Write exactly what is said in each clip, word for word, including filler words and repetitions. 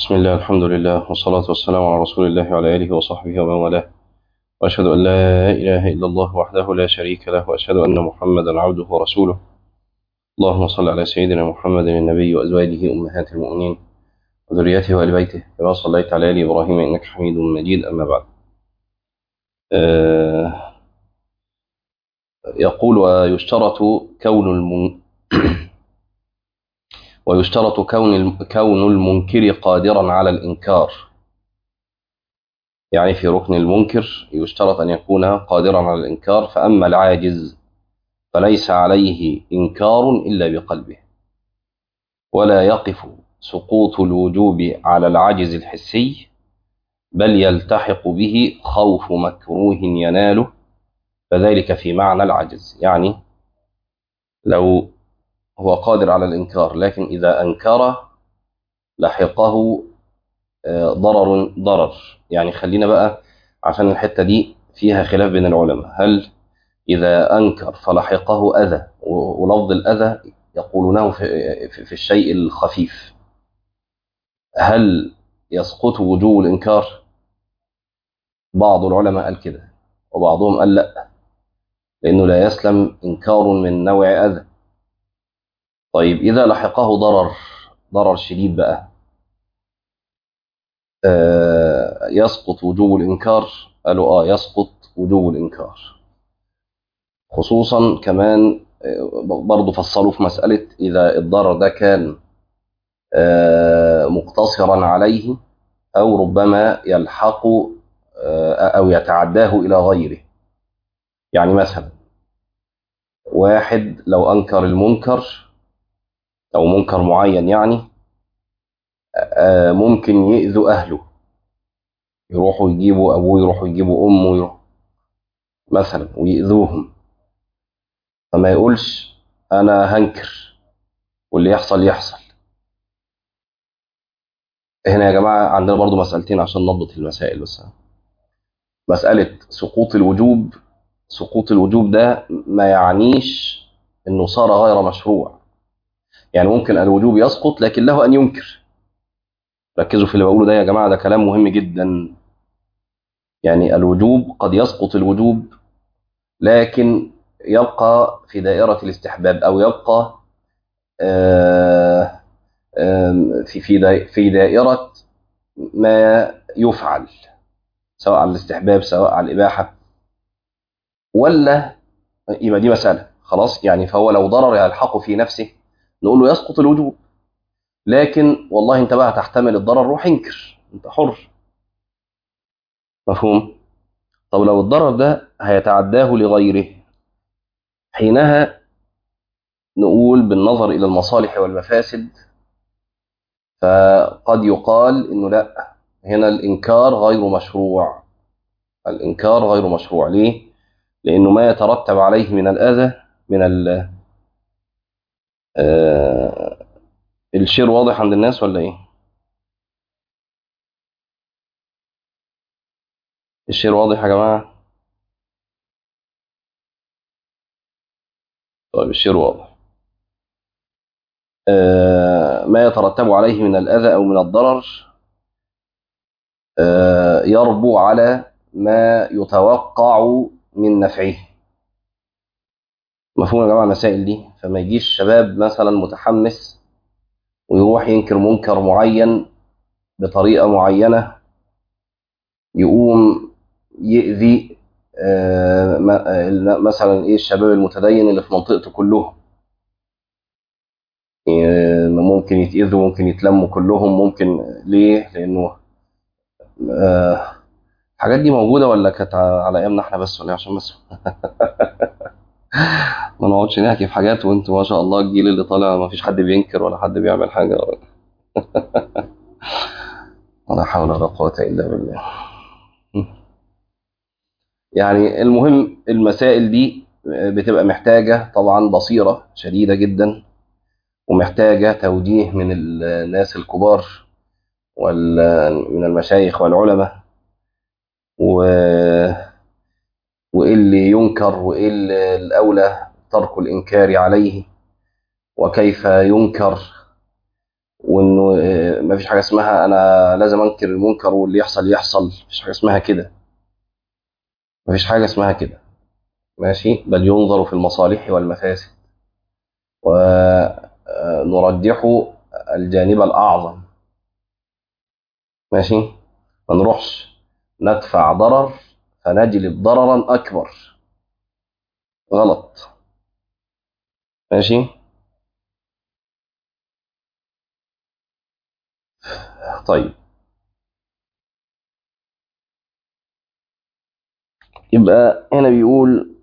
بسم الله، الحمد لله، والصلاة والسلام على رسول الله وعلى آله وصحبه ومن والاه، وأشهد أن لا إله إلا الله وحده لا شريك له، وأشهد أن محمدا عبده ورسوله. اللهم صل على سيدنا محمد النبي وأزواجه أمهات المؤمنين وذريته وآل بيته كما صليت على آل إبراهيم إنك حميد مجيد. أما بعد، آه يقول: ويشترط كون المن... ويشترط كون الم... كون المنكر قادرا على الإنكار. يعني في ركن المنكر يشترط أن يكون قادرا على الإنكار، فأما العاجز فليس عليه إنكار إلا بقلبه، ولا يقف سقوط الوجوب على العجز الحسي، بل يلتحق به خوف مكروه يناله، فذلك في معنى العجز. يعني لو هو قادر على الإنكار، لكن إذا أنكر لحقه آه، ضرر ضرر. يعني خلينا بقى، عشان الحتة دي فيها خلاف بين العلماء، هل إذا أنكر فلحقه أذى، ولفظ الأذى يقولونه في, في, في الشيء الخفيف، هل يسقط وجوب الإنكار؟ بعض العلماء قال كده، وبعضهم قال لا، لأنه لا يسلم إنكار من نوع أذى. طيب إذا لحقه ضرر، ضرر شديد بقى، آه يسقط وجوب الإنكار؟ قالوا آه يسقط وجوب الإنكار. خصوصا كمان آه برضو فصلوا في مسألة إذا الضرر ده كان آه مقتصرا عليه، أو ربما يلحق آه أو يتعداه إلى غيره. يعني مثلا واحد لو أنكر المنكر أو منكر معين، يعني آه ممكن يؤذوا أهله، يروحوا يجيبوا أبوه، يروحوا يجيبوا أمه، يروح مثلا ويؤذوهم، فما يقولش أنا هنكر واللي يحصل يحصل. هنا يا جماعة عندنا برضو مسألتين عشان نضبط المسائل. بس مسألة سقوط الوجوب، سقوط الوجوب ده ما يعنيش إنه صار غير مشروع. يعني ممكن الوجوب يسقط لكن له أن ينكر. ركزوا في اللي بقوله ده يا جماعة، ده كلام مهم جدا. يعني الوجوب قد يسقط الوجوب، لكن يبقى في دائرة الاستحباب، أو يبقى آه، آم، في في دai- في دائرة ما يفعل، سواء على الاستحباب سواء على الإباحة، ولا يبقى دي مسألة خلاص. يعني فهو لو ضرر يلحقه في نفسه نقول له يسقط الوجوب، لكن والله انت بقى هتحتمل الضرر، روح انكر، انت حر. مفهوم؟ طب لو الضرر ده هيتعداه لغيره، حينها نقول بالنظر إلى المصالح والمفاسد، فقد يقال إنه لا، هنا الإنكار غير مشروع. الإنكار غير مشروع ليه؟ لأنه ما يترتب عليه من الأذى، من ال آه الشير واضح عند الناس ولا إيه؟ الشير واضح يا جماعة؟ طيب الشير واضح. آه ما يترتب عليه من الأذى أو من الضرر آه يربو على ما يتوقع من نفعه. مفهوم يا جماعة المسائل دي؟ فما يجيش شباب مثلا متحمس ويروح ينكر منكر معين بطريقة معينة، يقوم يأذي آه، م- مثلا ايه الشباب المتدين اللي في منطقته كلهم. آه، ممكن يتأذوا، ممكن يتلموا كلهم، ممكن. ليه؟ لأنه آه، الحاجات دي موجودة ولا كانت ع- على أيامنا احنا بس، ولا إيه؟ عشان بس ما نقعدش نحكي في حاجات وانتوا ما شاء الله الجيل اللي طالع ما فيش حد بينكر ولا حد بيعمل حاجة. ولا حول ولا قوة إلا بالله. يعني المهم المسائل دي بتبقى محتاجة طبعا بصيرة شديدة جدا، ومحتاجة توجيه من الناس الكبار ومن المشايخ والعلماء، و... وإيه اللي ينكر وإيه اللي الأولى ترك الإنكار عليه، وكيف ينكر، وانه آه، ما فيش حاجه اسمها انا لازم انكر المنكر واللي يحصل يحصل، مفيش حاجه اسمها كده، مفيش حاجه اسمها كده. ماشي، بل ينظر في المصالح والمفاسد ونرجح الجانب الاعظم. ماشي، ما نروحش ندفع ضرر فنجلب ضررا اكبر، غلط. ماشي. طيب، يبقى هنا بيقول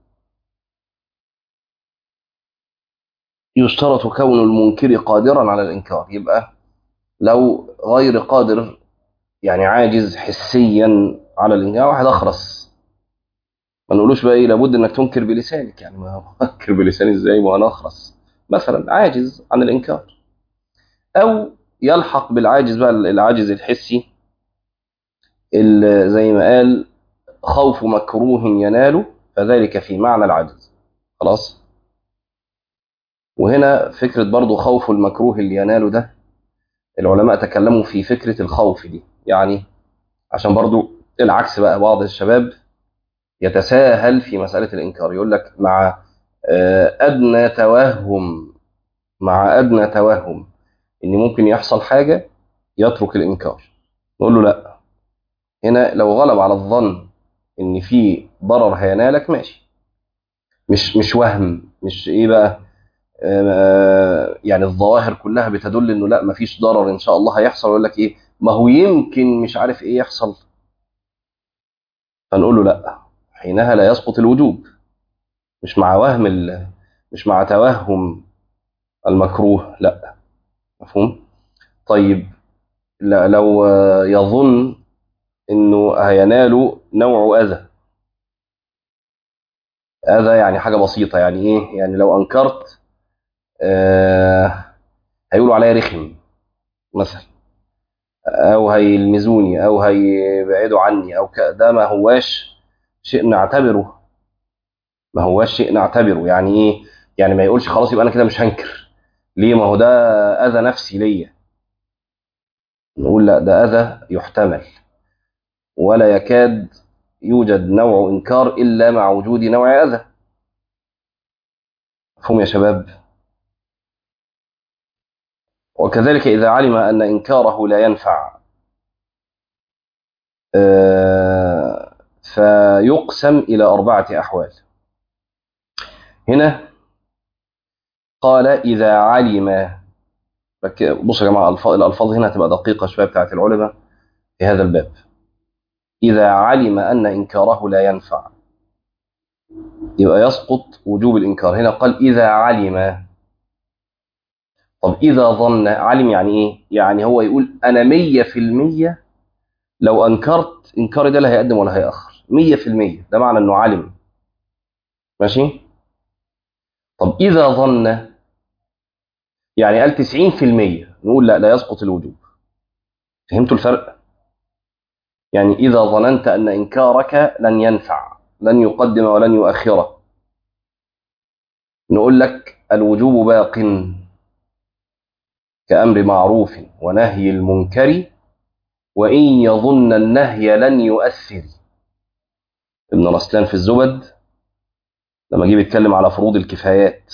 يشترط كون المنكر قادرا على الإنكار. يبقى لو غير قادر، يعني عاجز حسيا على الإنكار، واحد أخرس، ما نقولوش بقى إيه لابد إنك تنكر بلسانك، يعني ما أنكر بلساني إزاي وأنا أخرس؟ مثلا عاجز عن الإنكار، أو يلحق بالعاجز بقى العاجز الحسي، اللي زي ما قال خوف مكروه ينال فذلك في معنى العجز. خلاص. وهنا فكرة برضو خوف المكروه اللي يناله ده، العلماء تكلموا في فكرة الخوف دي، يعني عشان برضو العكس بقى، بعض الشباب يتساهل في مسألة الإنكار، يقول لك مع آه، أدنى توهم، مع أدنى توهم إن ممكن يحصل حاجة يترك الإنكار. نقول له لا، هنا لو غلب على الظن إن في ضرر هينالك ماشي، مش مش وهم، مش إيه بقى، آه، يعني الظواهر كلها بتدل إنه لا مفيش ضرر إن شاء الله هيحصل، يقول لك إيه ما هو يمكن مش عارف إيه يحصل، فنقول له لا، حينها لا يسقط الوجوب، مش مع وهم ال... مش مع توهم المكروه، لا. مفهوم؟ طيب، لا لو آه، يظن انه هيناله نوع اذى، اذى يعني حاجه بسيطه، يعني ايه؟ يعني لو انكرت آه هيقولوا عليا رخم مثلا، او هيلمزوني او هيبعدوا عني او ك... ده ما هواش شيء نعتبره، ما هواش شيء نعتبره، يعني ايه؟ يعني ما يقولش خلاص يبقى انا كده مش هنكر، ليه؟ ما هو ده اذى نفسي ليا. نقول لا، ده اذى يحتمل، ولا يكاد يوجد نوع إنكار إلا مع وجود نوع أذى. مفهوم يا شباب؟ وكذلك إذا علم أن إنكاره لا ينفع، آه، فيقسم إلى أربعة أحوال. هنا قال إذا علم، بصوا يا جماعة، الألفاظ الألفاظ هنا هتبقى دقيقة شوية بتاعت العلماء في هذا الباب. إذا علم أن إنكاره لا ينفع، يبقى يسقط وجوب الإنكار. هنا قال إذا علم. طب إذا ظن، علم يعني إيه؟ يعني هو يقول أنا مية في المية لو أنكرت إنكاري ده لا هيقدم ولا هيأخر، مية في المية، ده معنى إنه علم. ماشي؟ طب إذا ظن، يعني قال تسعين في المية، نقول لا، لا يسقط الوجوب. فهمتوا الفرق؟ يعني إذا ظننت أن إنكارك لن ينفع، لن يقدم ولن يؤخره، نقول لك الوجوب باق كأمر معروف ونهي المنكر، وإن يظن النهي لن يؤثر. ابن رسلان في الزبد لما جه بيتكلم على فروض الكفايات،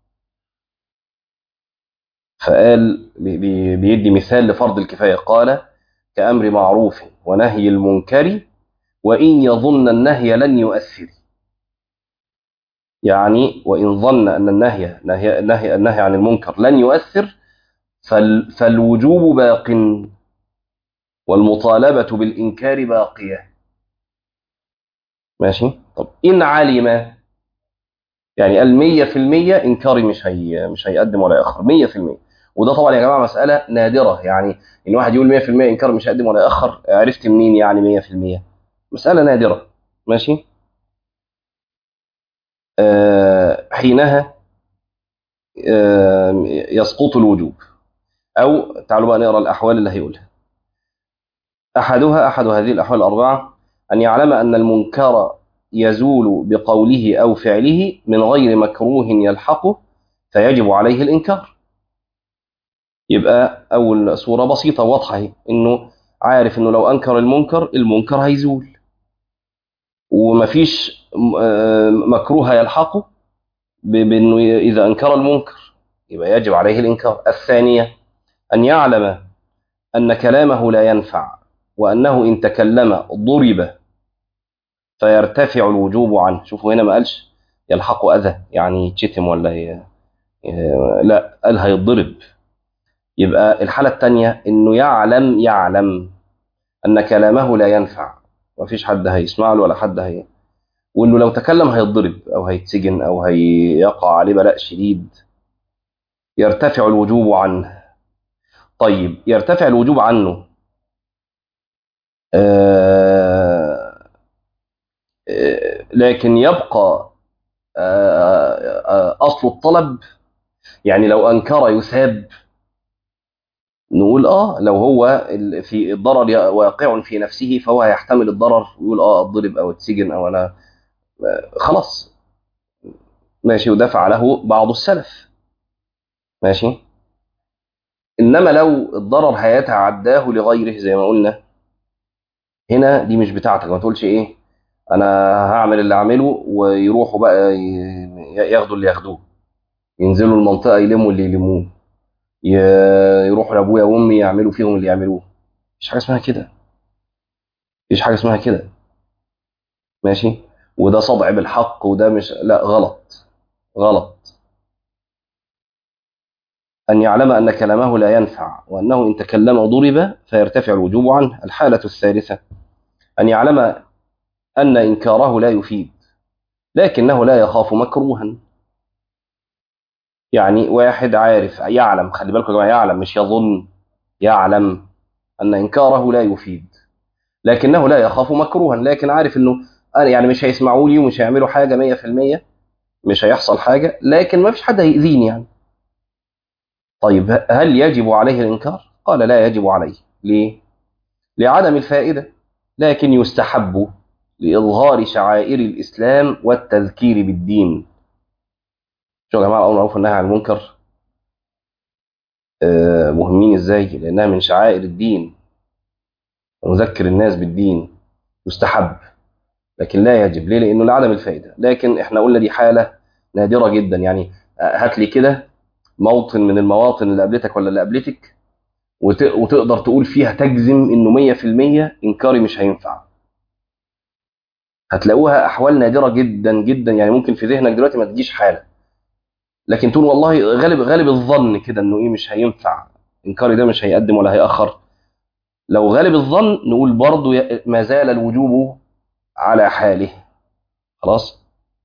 فقال بي- بي- بيدي مثال لفرض الكفاية، قال كأمر معروف ونهي المنكر وإن يظن النهي لن يؤثر. يعني وإن ظن أن النهي نهي النهي, النهي عن المنكر لن يؤثر، فال فالوجوب باق والمطالبة بالإنكار باقية. ماشي؟ طب إن علم، يعني قال مية في المية إنكاري مش هي مش هيقدم ولا يأخر، مية في المية. وده طبعا يا جماعة مسألة نادرة، يعني إن واحد يقول مية في المية إنكار مش هيقدم ولا يأخر، عرفت منين يعني مية في المية؟ مسألة نادرة. ماشي؟ آه حينها آه يسقط الوجوب. أو تعالوا بقى نقرأ الأحوال اللي هيقولها. أحدها، أحد هذه الأحوال الأربعة، أن يعلم أن المنكر يزول بقوله أو فعله من غير مكروه يلحقه فيجب عليه الإنكار. يبقى أول صورة بسيطة واضحة اهي، إنه عارف إنه لو أنكر المنكر المنكر هيزول، ومفيش آه، مكروه يلحقه ب- بأنه إذا أنكر المنكر يبقى يجب عليه الإنكار. الثانية أن يعلم أن كلامه لا ينفع، وأنه إن تكلم ضرب فيرتفع الوجوب عنه. شوفوا هنا ما قالش يلحق أذى يعني يتشتم ولا ي... ي- لا، قال هيضرب. يبقى الحالة الثانية إنه يعلم يعلم أن كلامه لا ينفع، مفيش حد هيسمع له ولا حد هي، وإنه لو تكلم هيضرب أو هيتسجن أو هيقع عليه بلاء شديد، يرتفع الوجوب عنه. طيب يرتفع الوجوب عنه، آه آه لكن يبقى آه آه أصل الطلب، يعني لو أنكر يثاب. نقول آه لو هو ال- في الضرر ي- واقع في نفسه فهو هيحتمل الضرر ويقول آه أضرب أو اتسجن أو أنا آه خلاص ماشي، وده فعله بعض السلف ماشي. إنما لو الضرر هيتعداه لغيره زي ما قلنا هنا، دي مش بتاعتك، ما تقولش إيه أنا هعمل اللي أعمله ويروحوا بقى ي- ياخدوا اللي ياخدوه، ينزلوا المنطقة يلموا اللي يلموه، ي- يروحوا لأبويا وأمي يعملوا فيهم اللي يعملوه. مفيش حاجة اسمها كده، مفيش حاجة اسمها كده ماشي. وده صدع بالحق وده مش، لا غلط، غلط. أن يعلم أن كلامه لا ينفع، وأنه إن تكلم ضرب فيرتفع الوجوب عنه. الحالة الثالثة أن يعلم أن إنكاره لا يفيد، لكنه لا يخاف مكروها. يعني واحد عارف يعلم، خلي بالكم يا جماعة، يعلم مش يظن، يعلم أن إنكاره لا يفيد لكنه لا يخاف مكروها، لكن عارف إنه أنا يعني مش هيسمعوا لي ومش هيعملوا حاجة مية في المية، مش هيحصل حاجة، لكن ما فيش حد هيأذيني يعني. طيب هل يجب عليه الإنكار؟ قال لا يجب عليه. ليه؟ لعدم الفائدة، لكن يستحب لإظهار شعائر الإسلام والتذكير بالدين. شو يا جماعة الأمر معروف والنهي عن المنكر آه، مهمين إزاي؟ لأنها من شعائر الدين، ونذكر الناس بالدين يستحب، لكن لا يجب. ليه؟ لأنه لعدم الفائدة. لكن إحنا قلنا دي حالة نادرة جدا يعني. آه، هات لي كده موطن من المواطن اللي قابلتك ولا اللي قابلتك وت... وتقدر تقول فيها تجزم انه مية في المية انكاري مش هينفع. هتلاقوها احوال نادره جدا جدا، يعني ممكن في ذهنك دلوقتي ما تجيش حاله، لكن تقول والله غالب غالب الظن كده انه ايه مش هينفع، انكاري ده مش هيقدم ولا هيأخر. لو غالب الظن نقول برضه ي- ما زال الوجوب على حاله. خلاص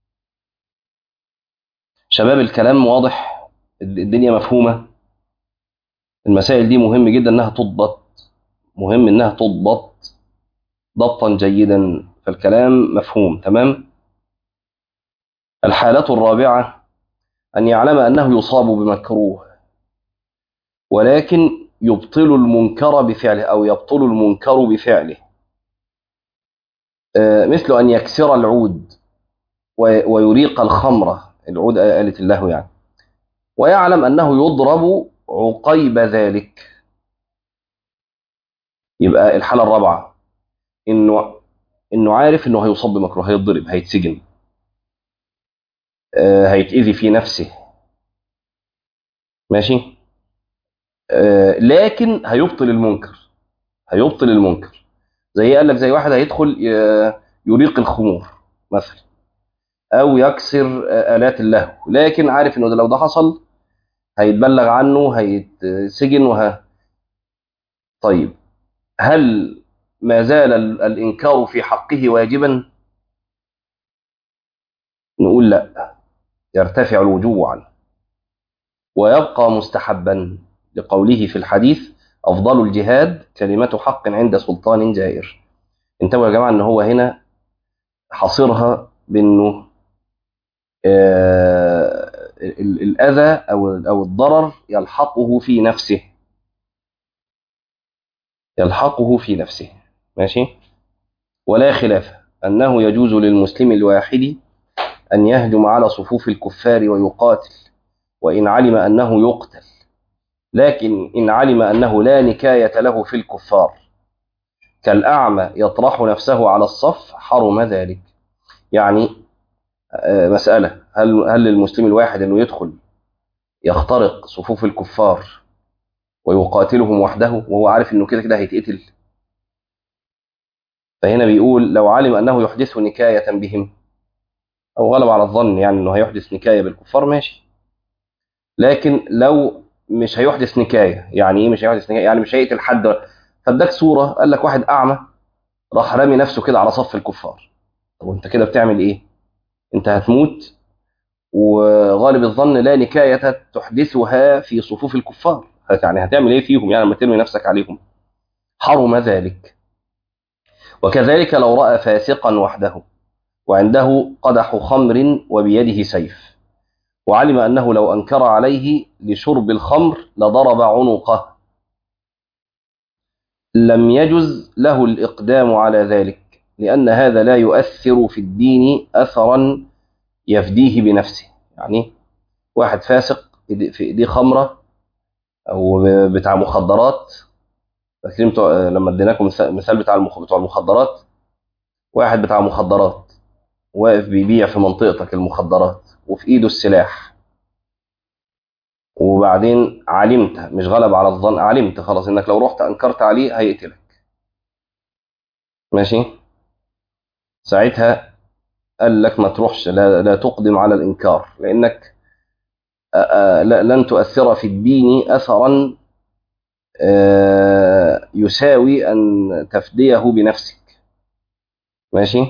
شباب، الكلام واضح، الد- الدنيا مفهومه. المسائل دي مهم جدا انها تضبط، مهم انها تضبط ضبطا جيدا، فالكلام مفهوم تمام. الحالة الرابعة أن يعلم أنه يصاب بمكروه، ولكن يبطل المنكر بفعله أو يبطل المنكر بفعله. آه، مثل أن يكسر العود وي- ويريق الخمرة، العود آلة اللهو يعني، ويعلم أنه يضرب عقيب ذلك. يبقى الحالة الرابعة إنه إنه عارف إنه هيصاب بمكروه، هيتضرب، هيتسجن، آه، هيتأذي في نفسه ماشي، آه، لكن هيبطل المنكر، هيبطل المنكر. زي قال لك زي واحد هيدخل ي- يريق الخمور مثلا، او يكسر آلات اللهو، لكن عارف انه ده لو ده حصل هيتبلغ عنه، هيتسجن وه طيب هل ما زال ال- الانكار في حقه واجبا؟ نقول لا، يرتفع الوجوب عنه ويبقى مستحبا، لقوله في الحديث افضل الجهاد كلمة حق عند سلطان جائر. انتبهوا يا جماعة ان هو هنا حصرها بانه آه، ال- الأذى أو أو الضرر يلحقه في نفسه، يلحقه في نفسه ماشي. ولا خلاف أنه يجوز للمسلم الواحد أن يهجم على صفوف الكفار ويقاتل، وإن علم أنه يقتل، لكن إن علم أنه لا نكاية له في الكفار كالأعمى يطرح نفسه على الصف حرم ذلك. يعني مسألة، هل هل للمسلم الواحد أنه يدخل يخترق صفوف الكفار ويقاتلهم وحده وهو عارف أنه كده كده هيتقتل؟ فهنا بيقول لو علم أنه يحدث نكاية بهم أو غلب على الظن يعني أنه هيحدث نكاية بالكفار ماشي، لكن لو مش هيحدث نكاية، يعني إيه مش هيحدث نكاية؟ يعني مش هيقتل حد، فاداك صورة قال لك واحد أعمى راح رامي نفسه كده على صف الكفار، طب وأنت كده بتعمل إيه؟ أنت هتموت، وغالب الظن لا نكاية تحدثها في صفوف الكفار، يعني هتعمل إيه فيهم يعني لما ترمي نفسك عليهم؟ حرم ذلك. وكذلك لو رأى فاسقا وحده وعنده قدح خمر وبيده سيف وعلم أنه لو أنكر عليه لشرب الخمر لضرب عنقه، لم يجز له الإقدام على ذلك لأن هذا لا يؤثر في الدين أثرا يفديه بنفسه. يعني واحد فاسق في إيديه خمرة أو بتاع مخدرات، فاكرين لما اديناكم مثال بتاع بتوع المخدرات، واحد بتاع مخدرات واقف بيبيع في منطقتك المخدرات وفي إيده السلاح، وبعدين علمت، مش غلب على الظن، علمت خلاص انك لو رحت انكرت عليه هيقتلك، ماشي، ساعتها قال لك ما تروحش، لا, لا تقدم على الانكار لانك آآ لا لن تؤثر في الدين اثرا يساوي ان تفديه بنفسك، ماشي.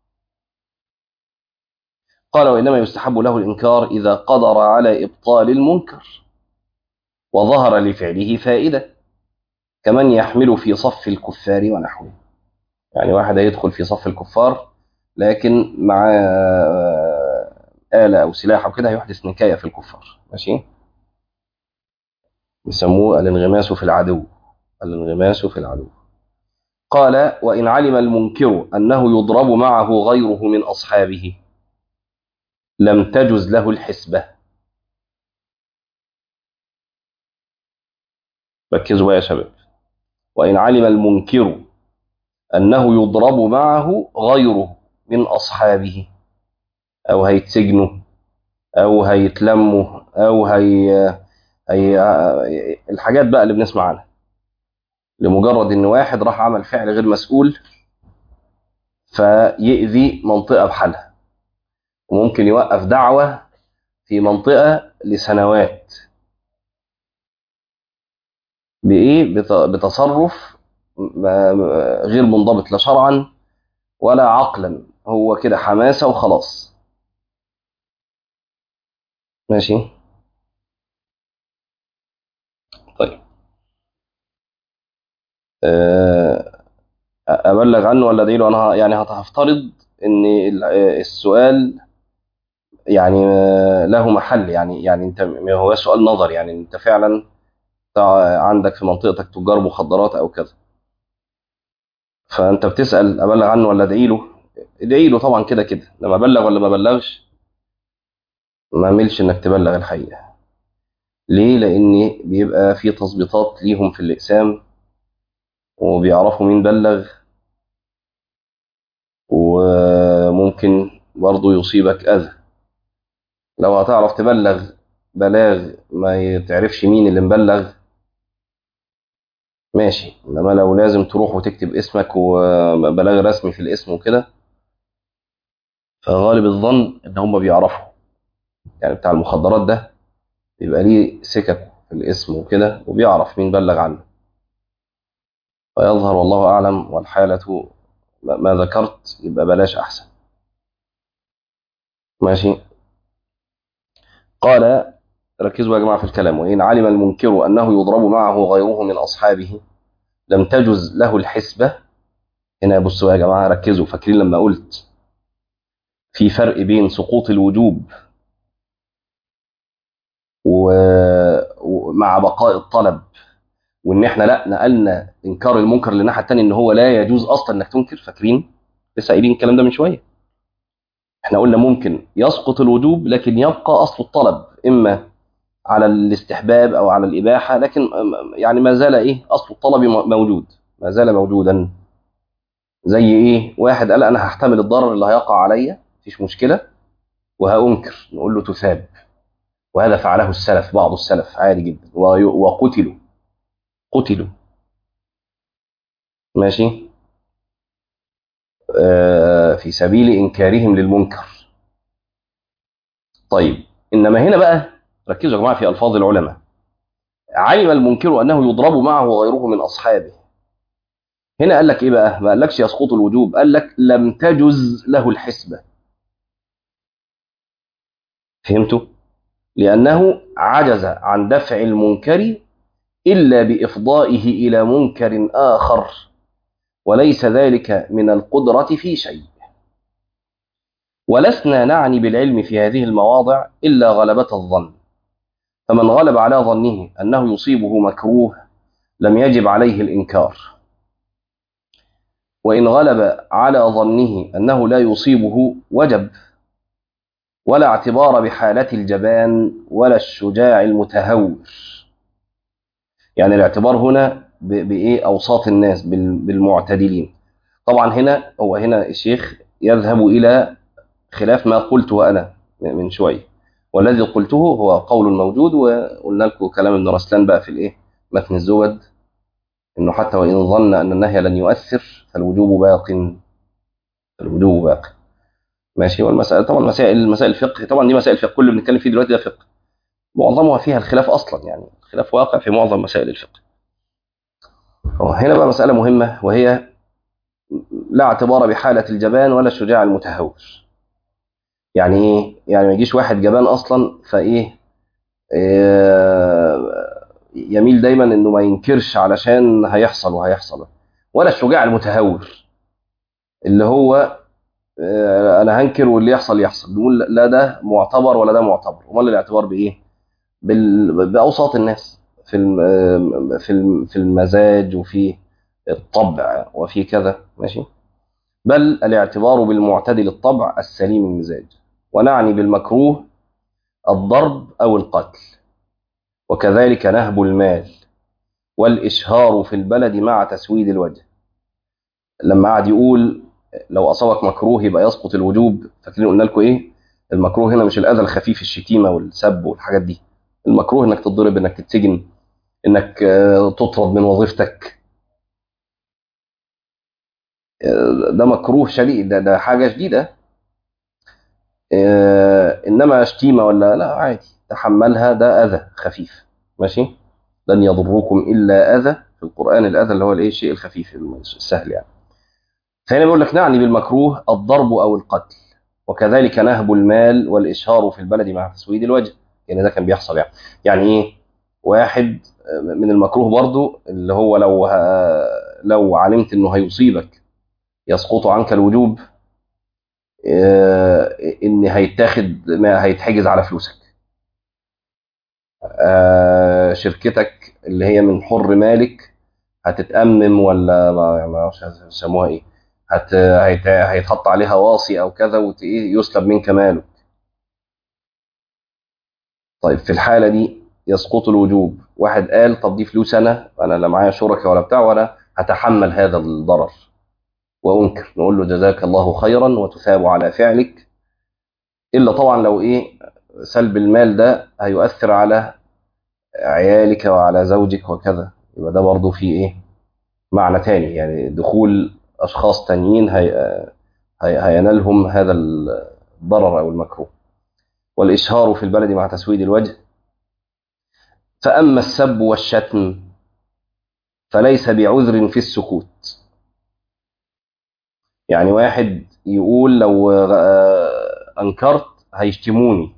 قال وانما يستحب له الانكار اذا قدر على ابطال المنكر وظهر لفعله فائده كمن يحمل في صف الكفار ونحوه. يعني واحد هيدخل في صف الكفار لكن مع آلة أو سلاح أو كده هيحدث نكاية في الكفار، ماشي، يسموه الانغماس في العدو، الانغماس في العدو. قال وإن علم المنكر أنه يضرب معه غيره من أصحابه لم تجز له الحسبة. ركزوا بقى يا شباب، وإن علم المنكر أنه يضرب معه غيره من أصحابه، أو هيتسجنوا أو هيتلموا أو هي هي الحاجات بقى اللي بنسمع عنها، لمجرد ان واحد راح عمل فعل غير مسؤول فيؤذي منطقة بحالها، وممكن يوقف دعوة في منطقة لسنوات بإيه؟ بتصرف غير منضبط لا شرعا ولا عقلا، هو كده حماسة وخلاص، ماشي. طيب أبلغ عنه ولا أدعيله؟ أنا يعني هفترض إن السؤال يعني له محل، يعني يعني انت هو سؤال نظر، يعني انت فعلا عندك في منطقتك تجار مخدرات او كذا، فانت بتسال ابلغ عنه ولا ادعي له؟ ادعي له طبعا كده كده، لما ابلغ ولا ما بلغش، ما ملش انك تبلغ الحقيقه. ليه؟ لان بيبقى في تظبيطات ليهم في الاقسام وبيعرفوا مين بلغ، وممكن برضه يصيبك اذى. لو هتعرف تبلغ بلاغ ما يتعرفش مين اللي مبلغ ماشي، انما لو لازم تروح وتكتب اسمك وبلاغ رسمي في الاسم وكده، فغالب الظن ان هم بيعرفوا، يعني بتاع المخدرات ده بيبقى ليه سكك في الاسم وكده وبيعرف مين بلغ عنه، فيظهر والله اعلم، والحالة ما ذكرت يبقى بلاش احسن، ماشي. قال ركزوا يا جماعة في الكلام، وإن علم المنكر أنه يضرب معه غيره من أصحابه لم تجز له الحسبة. هنا بصوا يا جماعة ركزوا، فاكرين لما قلت في فرق بين سقوط الوجوب ومع بقاء الطلب، وان احنا لا نقلنا انكار المنكر للناحيه الثانيه ان هو لا يجوز اصلا انك تنكر؟ فاكرين لسه قايلين الكلام ده من شويه، احنا قلنا ممكن يسقط الوجوب لكن يبقى اصل الطلب، اما على الاستحباب أو على الإباحة، لكن يعني ما زال إيه أصل الطلب موجود، ما زال موجودا. زي إيه؟ واحد قال أنا هحتمل الضرر اللي هيقع عليا مفيش مشكلة وهأنكر، نقول له تثاب. وهذا فعله السلف، بعض السلف عادي جدا، وقتلوا قتلوا ماشي آه في سبيل إنكارهم للمنكر. طيب إنما هنا بقى ركزوا يا جماعة في ألفاظ العلماء. علم المنكر أنه يضرب معه غيره من أصحابه. هنا قال لك إيه بقى؟ ما قالكش يسقط الوجوب، قال لك لم تجز له الحسبة. فهمتوا؟ لأنه عجز عن دفع المنكر إلا بإفضائه إلى منكر آخر، وليس ذلك من القدرة في شيء. ولسنا نعني بالعلم في هذه المواضع إلا غلبة الظن، فمن غلب على ظنه أنه يصيبه مكروه لم يجب عليه الإنكار، وإن غلب على ظنه أنه لا يصيبه وجب، ولا اعتبار بحالة الجبان ولا الشجاع المتهور. يعني الاعتبار هنا بإيه؟ أوساط الناس، بالمعتدلين. طبعا هنا هو هنا الشيخ يذهب إلى خلاف ما قلته أنا من شوية، والذي قلته هو قول موجود، وقلنا لكم كلام ابن رسلان بقى في الإيه؟ متن الزبد، إنه حتى وإن ظن أن النهي لن يؤثر فالوجوب باق، الوجوب باق. ماشي. والمسألة طبعا مسائل مسائل الفقه، طبعا دي مسائل الفقه، كل اللي بنتكلم فيه دلوقتي ده فقه، معظمها فيها الخلاف أصلا، يعني الخلاف واقع في معظم مسائل الفقه. هنا بقى مسألة مهمة، وهي لا اعتبار بحالة الجبان ولا الشجاع المتهور. يعني ايه؟ يعني ما يجيش واحد جبان اصلا فايه إيه يميل دايما انه ما ينكرش علشان هيحصل وهيحصل، ولا الشجاع المتهور اللي هو إيه انا هنكر واللي يحصل يحصل، نقول لا ده معتبر ولا ده معتبر. امال الاعتبار بايه؟ بال- باوساط الناس في الم- في الم- في المزاج وفي الطبع وفي كذا. ماشي. بل الاعتبار بالمعتدل الطبع السليم المزاج. ونعني بالمكروه الضرب أو القتل، وكذلك نهب المال والإشهار في البلد مع تسويد الوجه. لما قعد يقول لو أصابك مكروه يبقى يسقط الوجوب، فاكرين قلنا لكم إيه؟ المكروه هنا مش الأذى الخفيف، الشتيمة والسب والحاجات دي. المكروه إنك تتضرب، إنك تتسجن، إنك آه، تطرد من وظيفتك. آه، ده مكروه شديد، ده, ده حاجة شديدة. آه، إنما شتيمة ولا لا عادي تحملها، ده أذى خفيف. ماشي. لن يضركم إلا أذى، في القرآن الأذى اللي هو الإيه؟ الشيء الخفيف السهل يعني. فهنا بيقول لك نعني بالمكروه الضرب أو القتل، وكذلك نهب المال والإشهار في البلد مع تسويد الوجه. يعني ده كان بيحصل يعني. يعني إيه؟ واحد من المكروه برضو اللي هو لو ه... لو علمت إنه هيصيبك يسقط عنك الوجوب، آه، إن هيتاخد، ما هيتحجز على فلوسك. آه، شركتك اللي هي من حر مالك هتتأمم، ولا ما ما اعرفش يسموها ايه، هت هيت... هيتحط عليها واصي او كذا، وت... إيه، يسلب منك ماله. طيب في الحالة دي يسقط الوجوب. واحد قال طب دي فلوس، انا انا لا معايا شركاء ولا بتاع، وانا هتحمل هذا الضرر وانكر، نقول له جزاك الله خيرا وتثاب على فعلك. الا طبعا لو ايه؟ سلب المال ده هيؤثر على عيالك وعلى زوجك وكذا، يبقى ده برضه فيه ايه؟ معنى تاني، يعني دخول اشخاص تانيين هي... هي... هينالهم هذا الضرر او المكروه. والاشهار في البلد مع تسويد الوجه. فاما السب والشتم فليس بعذر في السكوت. يعني واحد يقول لو آه، انكرت هيشتموني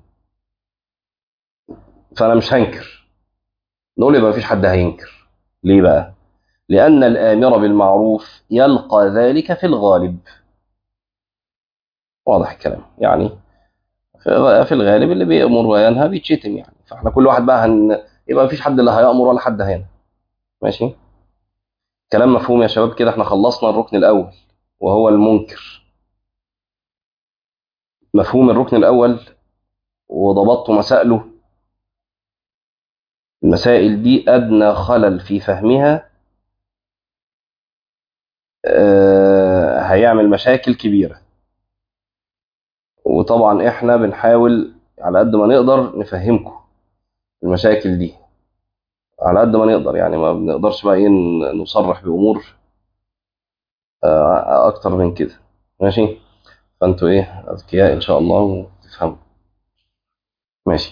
فانا مش هنكر، نقول يبقى مفيش حد هينكر. ليه بقى؟ لان الامر بالمعروف يلقى ذلك في الغالب. واضح الكلام يعني. في في الغالب اللي بيأمر وينهى بيتشتم يعني، فاحنا كل واحد بقى هن... يبقى مفيش حد اللي هيأمر ولا حد هينهى. ماشي. كلام مفهوم يا شباب؟ كده احنا خلصنا الركن الأول وهو المنكر. مفهوم الركن الأول وضبطت مسائله. المسائل دي أدنى خلل في فهمها آه، هيعمل مشاكل كبيرة. وطبعا احنا بنحاول على قد ما نقدر نفهمكم المشاكل دي على قد ما نقدر، يعني ما بنقدرش بقى ايه نصرح بأمور آه، اكتر من كده. ماشي، فانتوا ايه اذكياء ان شاء الله وتفهموا. ماشي.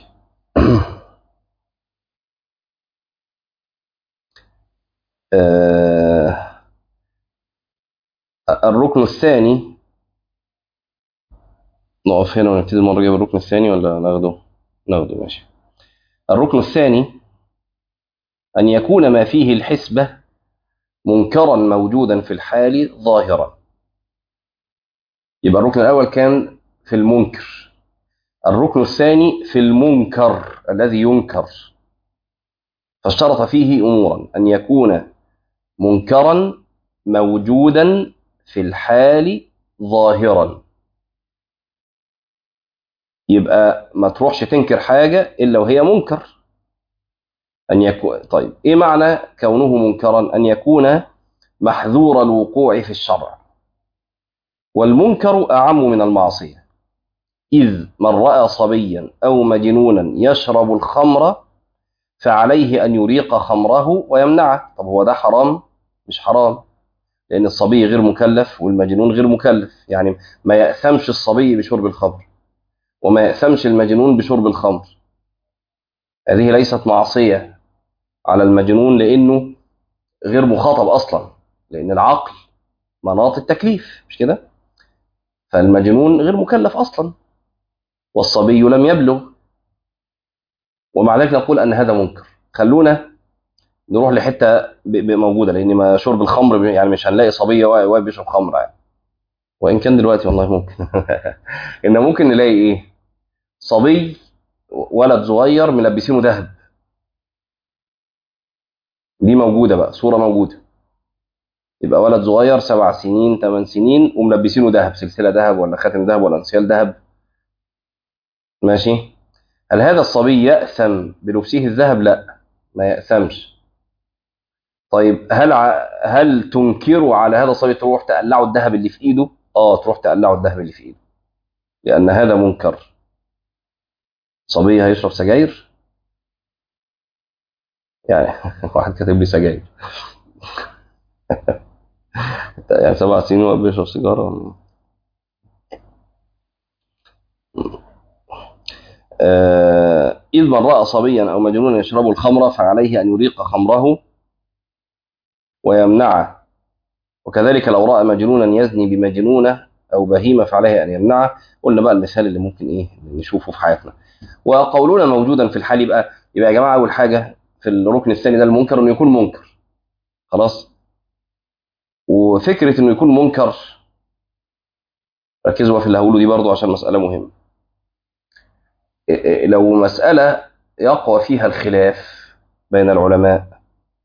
آه، الركن الثاني، نقف هنا ونبتدي المرة الجاية بالركن الثاني ولا ناخده؟ ناخده ماشي. الركن الثاني أن يكون ما فيه الحسبة منكرا موجودا في الحال ظاهرا. يبقى الركن الأول كان في المنكر، الركن الثاني في المنكر الذي ينكر، فاشترط فيه أمورا: أن يكون منكرا موجودا في الحال ظاهرا. يبقى ما تروحش تنكر حاجة إلا وهي منكر. أن يكون، طيب إيه معنى كونه منكرا؟ أن يكون محذور الوقوع في الشرع. والمنكر أعم من المعصية، إذ من رأى صبيا أو مجنونا يشرب الخمر فعليه أن يريق خمره ويمنعه. طب هو ده حرام؟ مش حرام، لأن الصبي غير مكلف والمجنون غير مكلف. يعني ما يأثمش الصبي بشرب الخمر وما يأثمش المجنون بشرب الخمر. هذه ليست معصية على المجنون لأنه غير مخاطب أصلا، لأن العقل مناط التكليف، مش كده؟ فالمجنون غير مكلف أصلا والصبي لم يبلغ، ومع ذلك نقول أن هذا منكر. خلونا نروح لحتة ب- ب- موجودة، لأن ما شرب الخمر يعني مش هنلاقي صبية واقف بيشرب خمر يعني. وإن كان دلوقتي والله ممكن إن ممكن نلاقي إيه؟ صبي، ولد صغير ملبسينه ذهب. دي موجودة بقى، صورة موجودة. يبقى ولد صغير سبع سنين ثمان سنين وملبسينه ذهب، سلسلة ذهب ولا خاتم ذهب ولا انسيال ذهب. ماشي. هل هذا الصبي يأثم بلبسه الذهب؟ لا، ما يأثمش. طيب هل ع... هل تنكروا على هذا الصبي تروح تقلعوا الذهب اللي في ايده؟ اه، تروح تقلعوا الذهب اللي في ايده، لأن هذا منكر. صبي هيشرب سجاير يعني واحد كاتب لي سجاير يعني سبع سنين وهو بيشرب سيجارة. آه، إذ من رأى صبيا أو مجنونا يشرب الخمر فعليه أن يريق خمره ويمنعه. وكذلك لو رأى مجنونا يزني بمجنونة أو بهيمة فعليه أن يمنعه. قلنا بقى المثال اللي ممكن إيه نشوفه في حياتنا. وقولنا موجودا في الحال، يبقى يبقى يا جماعة أول حاجة في الركن الثاني ده المنكر إنه يكون منكر. خلاص. وفكرة إنه يكون منكر، ركزوا في اللي هقوله دي برضو عشان مسألة مهمة. لو مسألة يقوى فيها الخلاف بين العلماء،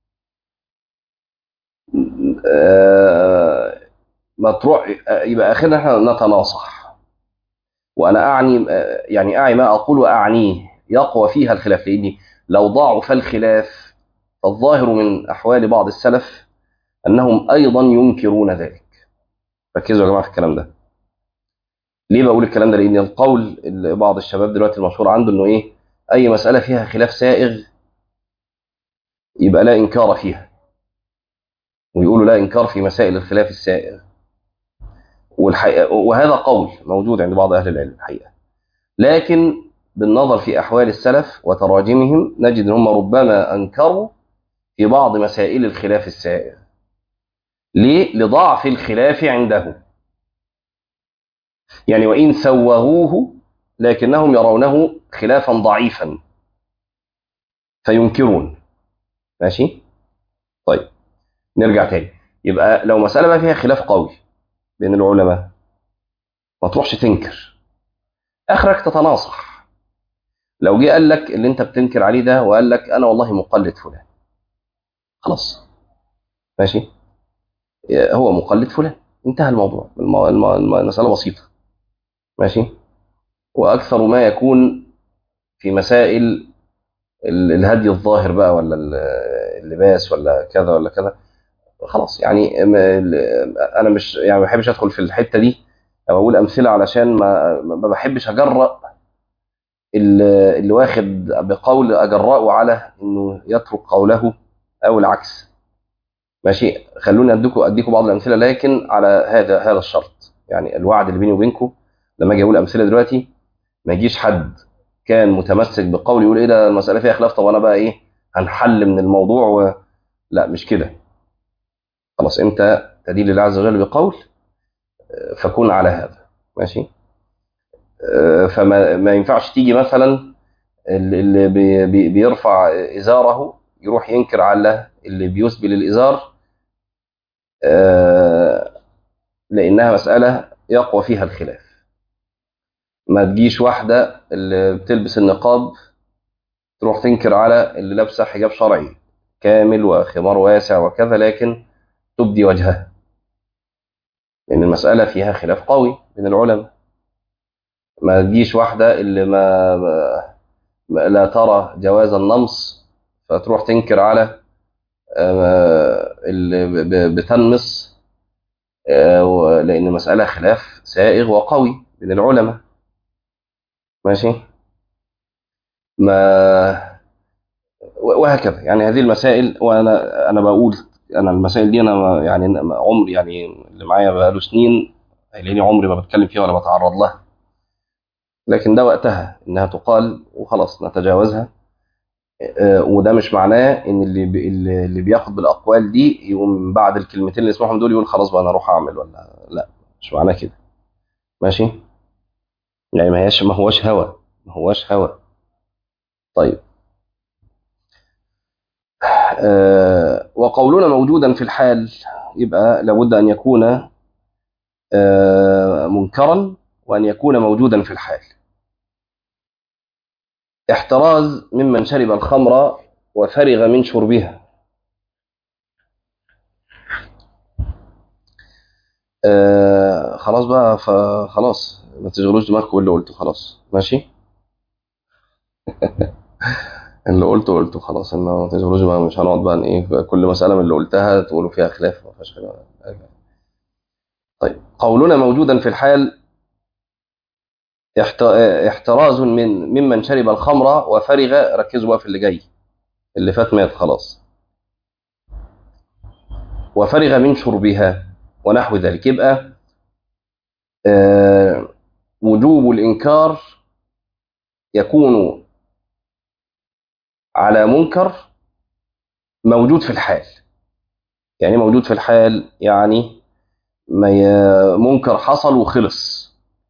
آه، ما تروح يبقى اخرنا احنا نتناصح. وانا اعني آه، يعني اعي ما اقول واعنيه يقوى فيها الخلاف، لاني لو ضعف الخلاف فالظاهر من احوال بعض السلف انهم ايضا ينكرون ذلك. ركزوا يا جماعه في الكلام ده. ليه بقول الكلام ده؟ لان القول اللي بعض الشباب دلوقتي المشهور عنده انه ايه، اي مساله فيها خلاف سائغ يبقى لا انكار فيها، ويقولوا لا انكار في مسائل الخلاف السائغ. والحقيقة وهذا قول موجود عند بعض اهل العلم الحقيقه، لكن بالنظر في أحوال السلف وتراجمهم نجد أنهم ربما أنكروا في بعض مسائل الخلاف السائر. ليه؟ لضعف الخلاف عنده. يعني وإن سوغوه لكنهم يرونه خلافا ضعيفا فينكرون. ماشي؟ طيب نرجع تاني. يبقى لو مسألة ما فيها خلاف قوي بين العلماء ما تروحش تنكر، آخرك تتناصح. لو جه قال لك اللي انت بتنكر عليه ده وقال لك انا والله مقلد فلان، خلاص ماشي، هو مقلد فلان، انتهى الموضوع. الم- الم- المسألة بسيطة. ماشي. وأكثر ما يكون في مسائل ال- الهدي الظاهر بقى، ولا ال- اللباس، ولا كذا ولا كذا. خلاص يعني م- ال- انا مش يعني ما بحبش ادخل في الحته دي او اقول امثله، علشان ما ما بحبش اجرأ ال- اللي واخد بقول اجرأه على انه يترك قوله او العكس. ماشي، خلوني اديكم اديكم بعض الامثله، لكن على هذا هذا الشرط. يعني الوعد اللي بيني وبينكم لما اجي اقول امثله دلوقتي، ما يجيش حد كان متمسك بقول يقول ايه ده المساله فيها خلاف، طب انا بقى ايه هنحل من الموضوع و... لا، مش كده. خلاص، انت تدين لله عز وجل بقول، فكن على هذا. ماشي. آه، فما ما ينفعش تيجي مثلا اللي اللي بي بي بيرفع ازاره يروح ينكر على اللي بيسبل الازار، آه، لانها مساله يقوى فيها الخلاف. ما تجيش واحده اللي بتلبس النقاب تروح تنكر على اللي لابسه حجاب شرعي كامل وخمار واسع وكذا، لكن تبدي وجهها، لان المساله فيها خلاف قوي بين العلماء. ما تجيش واحده اللي ما ما- لا ترى جواز النمص فتروح تنكر على آه، اللي ب- ب- بتنمص، آه، و- لان المساله خلاف سائغ وقوي بين العلماء. ماشي. ما وهكذا يعني هذه المسائل. وانا انا بقول انا المسائل دي انا ما- يعني ما- عمري يعني اللي معايا بقاله سنين لاني عمري ما بتكلم فيها ولا بتعرض لها، لكن ده وقتها انها تقال وخلاص نتجاوزها. آه، وده مش معناه ان اللي بي- اللي اللي بياخد بالاقوال دي يقوم بعد الكلمتين اللي يسمعهم دول يقول خلاص بقى انا اروح اعمل، ولا لا، مش معناه كده. ماشي. يعني ما هيش ما هوش هوى، ما هوش هوى. طيب. آه وقولنا موجودا في الحال، يبقى لابد ان يكون آه منكرا، وان يكون موجودا في الحال. احتراز ممن شرب الخمر وفرغ من شربها. آه خلاص بقى، فخلاص ما تشغلوش دماغكم باللي قلته، خلاص ماشي. اللي قلته قلته خلاص، انه ما تشغلوش دماغكم، مش هنقعد بقى ايه كل مسألة من اللي قلتها تقولوا فيها خلاف ما فيهاش خلاف. طيب، قولنا موجودا في الحال احت- احتراز من ممن شرب الخمر وفرغ. ركزوا بقى في اللي جاي، اللي فات مات خلاص. وفرغ من شربها ونحو ذلك. يبقى آه وجوب الإنكار يكون على منكر موجود في الحال. يعني موجود في الحال يعني ما ي- منكر حصل وخلص.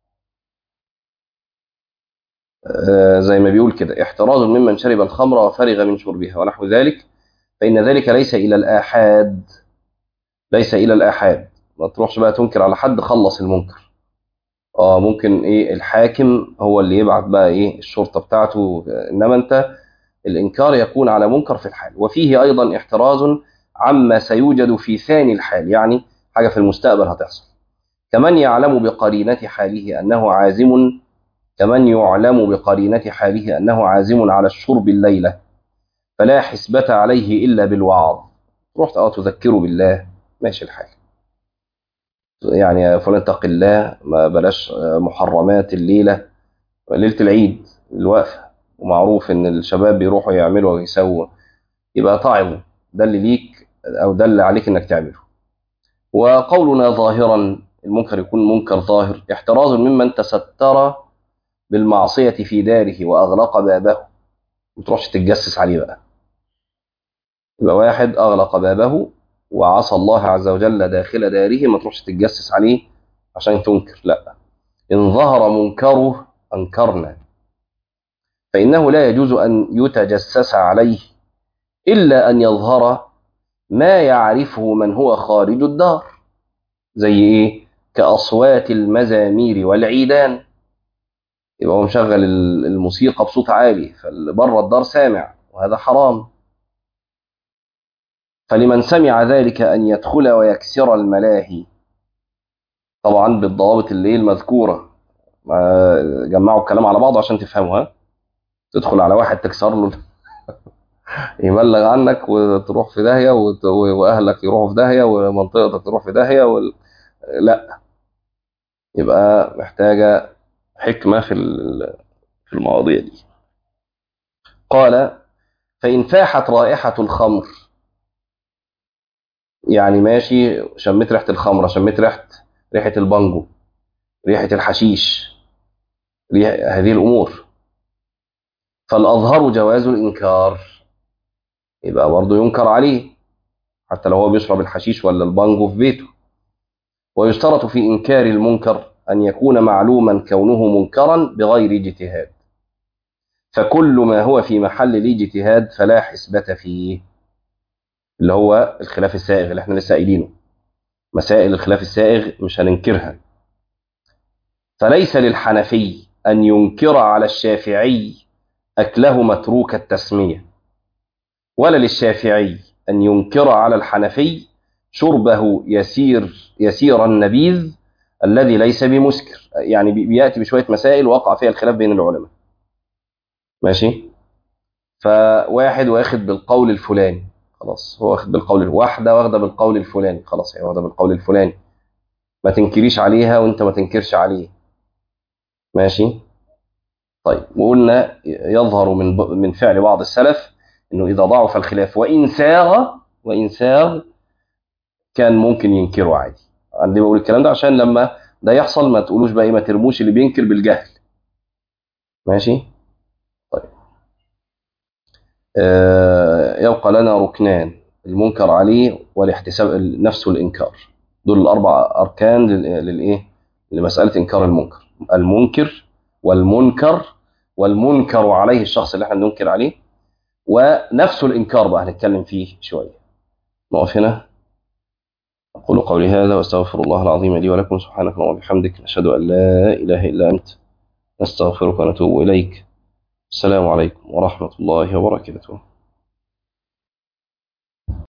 آه زي ما بيقول كده احتراز ممن شرب الخمر وفرغ من شربها ونحو ذلك، فإن ذلك ليس إلى الآحاد. ليس إلى الآحاد. ما تروحش بقى تنكر على حد خلص المنكر. اه ممكن ايه الحاكم هو اللي يبعت بقى ايه الشرطة بتاعته، انما انت الانكار يكون على منكر في الحال. وفيه ايضا احتراز عما سيوجد في ثاني الحال، يعني حاجة في المستقبل هتحصل. كمن يعلم بقرينة حاله انه عازم كمن يعلم بقرينة حاله انه عازم على الشرب الليلة، فلا حسبة عليه الا بالوعظ. رحت اه تذكره بالله، ماشي الحال. يعني يا فلان اتق الله، ما بلاش محرمات الليلة، ليلة العيد الوقفة، ومعروف إن الشباب بيروحوا يعملوا ويسووا، يبقى طاعمه. ده اللي ليك أو ده اللي عليك إنك تعمله. وقولنا ظاهرا، المنكر يكون منكر ظاهر. احتراز ممن تستر بالمعصية في داره وأغلق بابه. ما تروحش تتجسس عليه بقى. يبقى واحد أغلق بابه وعصى الله عز وجل داخل داره، ما تروحش تتجسس عليه عشان تنكر، لا. إن ظهر منكره أنكرنا، فإنه لا يجوز أن يتجسس عليه إلا أن يظهر ما يعرفه من هو خارج الدار. زي إيه؟ كأصوات المزامير والعيدان. يبقى هو مشغل الموسيقى بصوت عالي، فاللي بره الدار سامع، وهذا حرام. فلمن سمع ذلك أن يدخل ويكسر الملاهي، طبعا بالضوابط اللي هي المذكورة. ما- جمعوا الكلام على بعضه عشان تفهموا. ها، تدخل على واحد تكسر له يبلغ عنك وتروح في داهية، وت- وأهلك يروحوا في داهية، ومنطقتك تروح في داهية وال... لا، يبقى محتاجة حكمة في ال- في المواضيع دي. قال: فإن فاحت رائحة الخمر، يعني ماشي شميت ريحة الخمرة، شميت ريحة ريحة البانجو، ريحة الحشيش، ريح- هذه الأمور، فالأظهر جواز الإنكار، يبقى برضه ينكر عليه حتى لو هو بيشرب الحشيش ولا البانجو في بيته. ويشترط في إنكار المنكر أن يكون معلوما كونه منكرا بغير اجتهاد، فكل ما هو في محل الاجتهاد فلا حسبة فيه، اللي هو الخلاف السائغ اللي احنا لسه قايلينه. مسائل الخلاف السائغ مش هننكرها. فليس للحنفي أن ينكر على الشافعي أكله متروك التسمية، ولا للشافعي أن ينكر على الحنفي شربه يسير يسير النبيذ الذي ليس بمسكر. يعني بيأتي بشوية مسائل وقع فيها الخلاف بين العلماء، ماشي. فواحد واخد بالقول الفلاني، خلاص هو واخد بالقول، واحدة واخدة بالقول الفلاني، خلاص هي واخدة بالقول الفلاني، ما تنكريش عليها وانت ما تنكرش عليه، ماشي. طيب، وقلنا يظهر من من فعل بعض السلف انه اذا ضعف الخلاف وان ساغ وان ساغ كان ممكن ينكره عادي. عندي بقول الكلام ده عشان لما ده يحصل ما تقولوش بقى ايه، ما ترموش اللي بينكر بالجهل، ماشي. طيب، آه يبقى لنا ركنان: المنكر عليه والاحتساب نفسه الانكار. دول الاربع اركان لل- للايه، لمساله انكار المنكر: المنكر والمنكر والمنكر عليه، الشخص اللي احنا بننكر عليه، ونفس الإنكار بقى هنتكلم فيه شوية. نقف هنا. أقول قولي هذا وأستغفر الله العظيم لي ولكم. سبحانك اللهم وبحمدك، نشهد أن لا إله إلا أنت، نستغفرك ونتوب إليك. السلام عليكم ورحمة الله وبركاته.